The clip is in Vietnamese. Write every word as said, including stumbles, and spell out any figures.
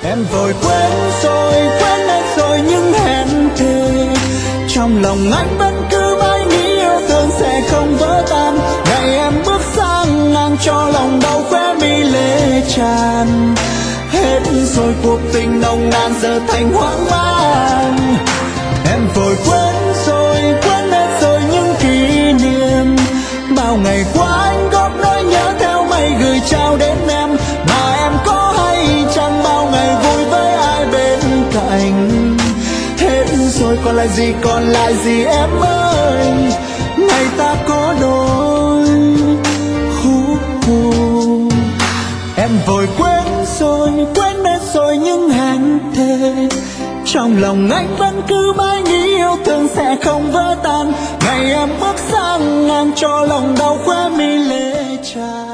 Em vội quên rồi, quên hết rồi những hẹn thề. Trong lòng anh vẫn cứ mãi nghĩ yêu thương sẽ không vỡ tan. Ngày em bước sang ngang cho lòng đau khóe mi lệ tràn. Hết rồi cuộc tình nồng nàn giờ thành hoang mang. Em vội quên rồi, quên hết rồi những kỷ niệm. Bao ngày qua anh góp nỗi nhớ theo mây gửi trao đến em. Mà em có hay chăng bao ngày vui với ai bên cạnh. Hết rồi còn lại gì, còn lại gì em ơi. Ngày ta có đôi hú hú. Em vội quên rồi, quên hết rồi những hẹn thề. Trong lòng anh vẫn cứ mãi nghĩ yêu thương sẽ không vỡ tan. Ngày em bước sang ngang cho lòng đau khóe mi lệ tràn.